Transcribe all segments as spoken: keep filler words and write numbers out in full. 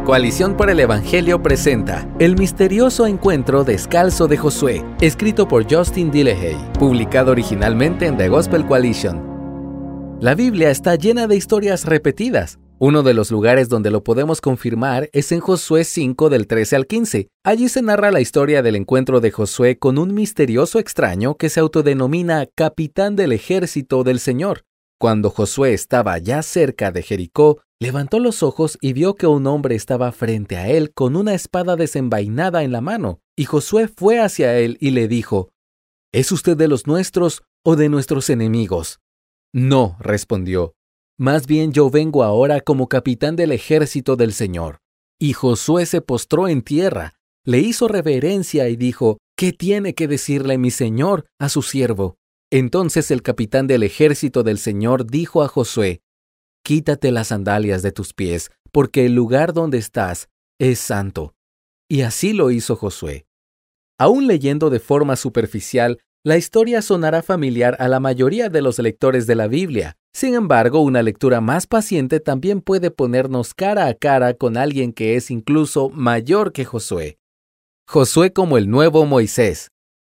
Coalición por el Evangelio presenta El misterioso encuentro descalzo de Josué, escrito por Justin Dillehay, publicado originalmente en The Gospel Coalition. La Biblia está llena de historias repetidas. Uno de los lugares donde lo podemos confirmar es en Josué cinco del trece al quince. Allí se narra la historia del encuentro de Josué con un misterioso extraño que se autodenomina Capitán del Ejército del Señor. Cuando Josué estaba ya cerca de Jericó, levantó los ojos y vio que un hombre estaba frente a él con una espada desenvainada en la mano, y Josué fue hacia él y le dijo: ¿Es usted de los nuestros o de nuestros enemigos? No, respondió. Más bien yo vengo ahora como capitán del ejército del Señor. Y Josué se postró en tierra, le hizo reverencia y dijo: ¿Qué tiene que decirle mi señor a su siervo? Entonces el capitán del ejército del Señor dijo a Josué: Quítate las sandalias de tus pies, porque el lugar donde estás es santo. Y así lo hizo Josué. Aún leyendo de forma superficial, la historia sonará familiar a la mayoría de los lectores de la Biblia. Sin embargo, una lectura más paciente también puede ponernos cara a cara con alguien que es incluso mayor que Josué. Josué como el nuevo Moisés.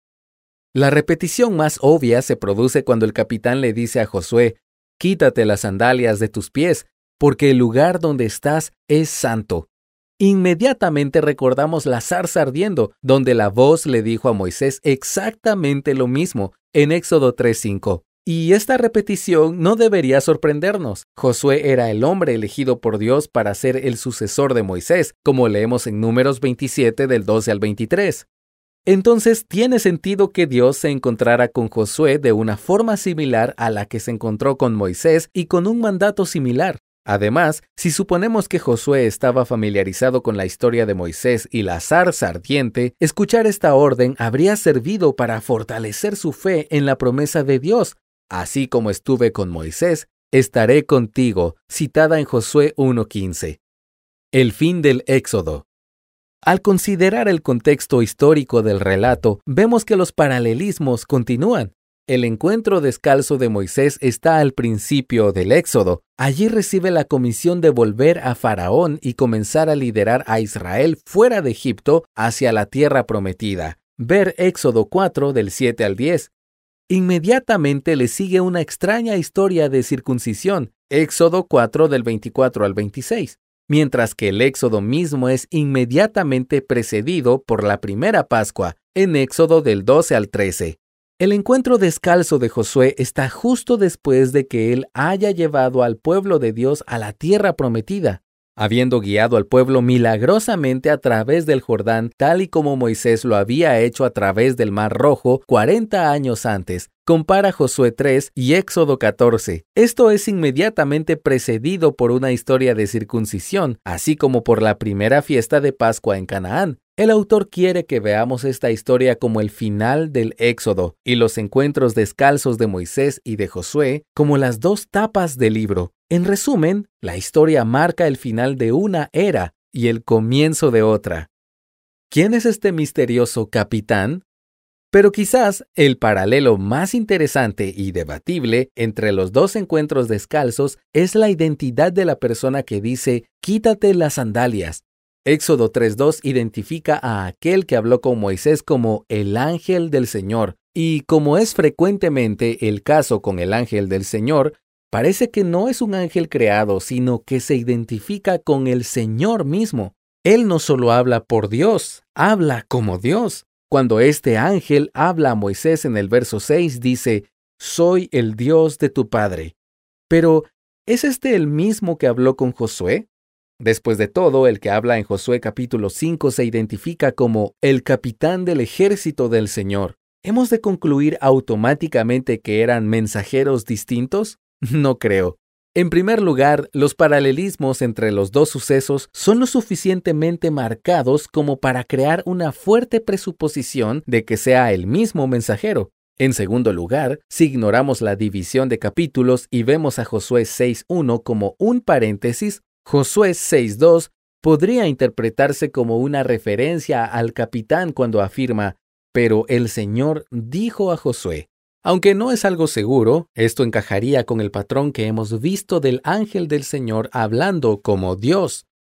La repetición más obvia se produce cuando el capitán le dice a Josué: Quítate las sandalias de tus pies, porque el lugar donde estás es santo. Inmediatamente recordamos la zarza ardiendo, donde la voz le dijo a Moisés exactamente lo mismo, en Éxodo tres cinco. Y esta repetición no debería sorprendernos. Josué era el hombre elegido por Dios para ser el sucesor de Moisés, como leemos en Números veintisiete del doce al veintitrés. Entonces, tiene sentido que Dios se encontrara con Josué de una forma similar a la que se encontró con Moisés y con un mandato similar. Además, si suponemos que Josué estaba familiarizado con la historia de Moisés y la zarza ardiente, escuchar esta orden habría servido para fortalecer su fe en la promesa de Dios. Así como estuve con Moisés, estaré contigo, citada en Josué uno quince. El fin del Éxodo. Al considerar el contexto histórico del relato, vemos que los paralelismos continúan. El encuentro descalzo de Moisés está al principio del Éxodo. Allí recibe la comisión de volver a Faraón y comenzar a liderar a Israel fuera de Egipto hacia la tierra prometida. Ver Éxodo cuatro del siete al diez. Inmediatamente le sigue una extraña historia de circuncisión, Éxodo cuatro del veinticuatro al veintiséis. Mientras que el Éxodo mismo es inmediatamente precedido por la primera Pascua, en Éxodo del doce al trece. El encuentro descalzo de Josué está justo después de que él haya llevado al pueblo de Dios a la tierra prometida. Habiendo guiado al pueblo milagrosamente a través del Jordán, tal y como Moisés lo había hecho a través del Mar Rojo cuarenta años antes. Compara Josué tres y Éxodo catorce. Esto es inmediatamente precedido por una historia de circuncisión, así como por la primera fiesta de Pascua en Canaán. El autor quiere que veamos esta historia como el final del Éxodo y los encuentros descalzos de Moisés y de Josué como las dos tapas del libro. En resumen, la historia marca el final de una era y el comienzo de otra. ¿Quién es este misterioso capitán? Pero quizás el paralelo más interesante y debatible entre los dos encuentros descalzos es la identidad de la persona que dice: Quítate las sandalias. Éxodo tres dos identifica a aquel que habló con Moisés como el ángel del Señor, y como es frecuentemente el caso con el ángel del Señor, parece que no es un ángel creado, sino que se identifica con el Señor mismo. Él no solo habla por Dios, habla como Dios. Cuando este ángel habla a Moisés en el verso seis, dice: Soy el Dios de tu padre. Pero, ¿es este el mismo que habló con Josué? Después de todo, el que habla en Josué capítulo cinco se identifica como el capitán del ejército del Señor. ¿Hemos de concluir automáticamente que eran mensajeros distintos? No creo. En primer lugar, los paralelismos entre los dos sucesos son lo suficientemente marcados como para crear una fuerte presuposición de que sea el mismo mensajero. En segundo lugar, si ignoramos la división de capítulos y vemos a Josué seis uno como un paréntesis, Josué seis dos podría interpretarse como una referencia al capitán cuando afirma: Pero el Señor dijo a Josué. Aunque no es algo seguro, esto encajaría con el patrón que hemos visto del ángel del Señor hablando como Dios.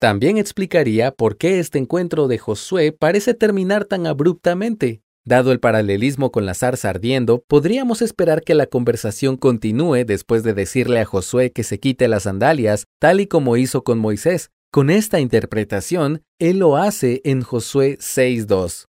También explicaría por qué este encuentro de Josué parece terminar tan abruptamente. Dado el paralelismo con la zarza ardiendo, podríamos esperar que la conversación continúe después de decirle a Josué que se quite las sandalias, tal y como hizo con Moisés. Con esta interpretación, él lo hace en Josué seis dos.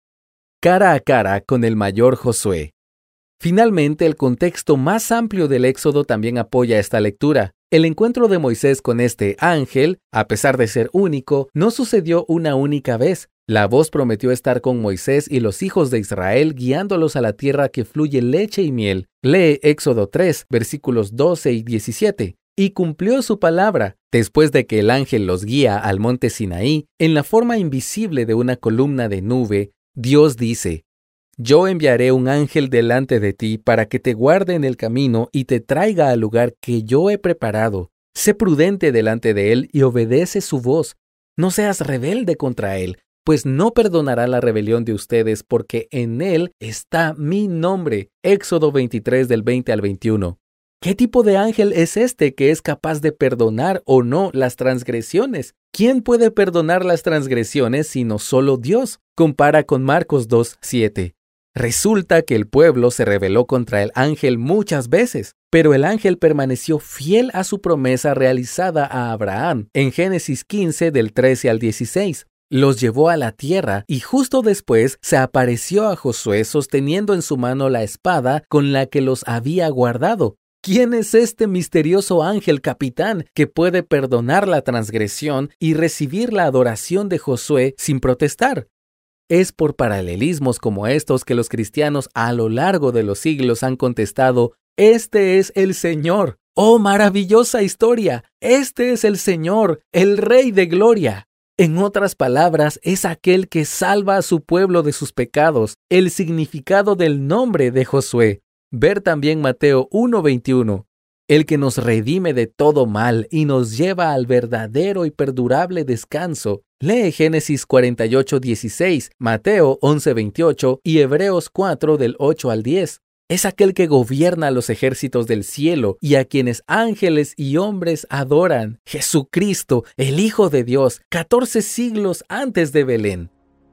Cara a cara con el mayor Josué. Finalmente, el contexto más amplio del Éxodo también apoya esta lectura. El encuentro de Moisés con este ángel, a pesar de ser único, no sucedió una única vez. La voz prometió estar con Moisés y los hijos de Israel guiándolos a la tierra que fluye leche y miel. Lee Éxodo tres, versículos doce y diecisiete. Y cumplió su palabra, después de que el ángel los guía al monte Sinaí, en la forma invisible de una columna de nube, Dios dice: Yo enviaré un ángel delante de ti para que te guarde en el camino y te traiga al lugar que yo he preparado. Sé prudente delante de él y obedece su voz. No seas rebelde contra él, pues no perdonará la rebelión de ustedes, porque en él está mi nombre. Éxodo veintitrés del veinte al veintiuno. ¿Qué tipo de ángel es este que es capaz de perdonar o no las transgresiones? ¿Quién puede perdonar las transgresiones sino solo Dios? Compara con Marcos dos siete. Resulta que el pueblo se rebeló contra el ángel muchas veces, pero el ángel permaneció fiel a su promesa realizada a Abraham en Génesis quince del trece al dieciséis. Los llevó a la tierra y justo después se apareció a Josué sosteniendo en su mano la espada con la que los había guardado. ¿Quién es este misterioso ángel capitán que puede perdonar la transgresión y recibir la adoración de Josué sin protestar? Es por paralelismos como estos que los cristianos a lo largo de los siglos han contestado: Este es el Señor. ¡Oh, maravillosa historia! Este es el Señor, el Rey de Gloria. En otras palabras, es aquel que salva a su pueblo de sus pecados, el significado del nombre de Josué. Ver también Mateo uno veintiuno. El que nos redime de todo mal y nos lleva al verdadero y perdurable descanso. Lee Génesis cuarenta y ocho dieciséis, Mateo once veintiocho y Hebreos cuatro del ocho al diez. Es aquel que gobierna los ejércitos del cielo y a quienes ángeles y hombres adoran. Jesucristo, el Hijo de Dios, catorce siglos antes de Belén.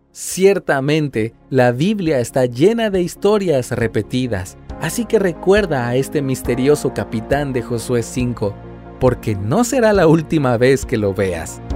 Ciertamente, la Biblia está llena de historias repetidas, así que recuerda a este misterioso capitán de Josué cinco, porque no será la última vez que lo veas.